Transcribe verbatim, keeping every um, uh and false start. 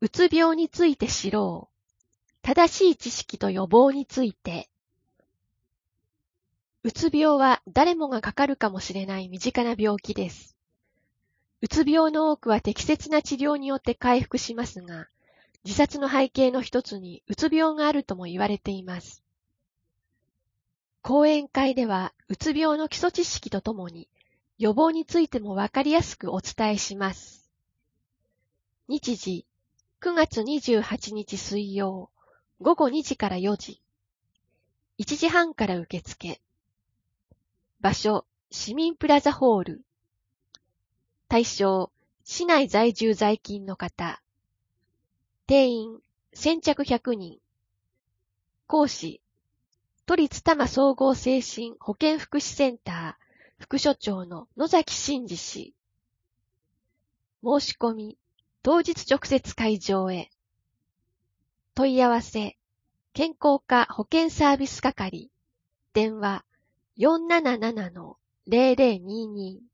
うつ病について知ろう。正しい知識と予防について。うつ病は誰もがかかるかもしれない身近な病気です。うつ病の多くは適切な治療によって回復しますが、自殺の背景の一つにうつ病があるとも言われています。講演会では、うつ病の基礎知識とともに、予防についてもわかりやすくお伝えします。日時、くがつにじゅうはちにち水曜、ごごにじからよじ。いちじはんから受付。場所、市民プラザホール。対象、市内在住在勤の方。定員、先着ひゃくにん。講師、都立多摩総合精神保健福祉センター副所長の野崎真二氏。申し込み、当日直接会場へ。問い合わせ、健康課保健サービス係。電話、よんなななのゼロゼロにに。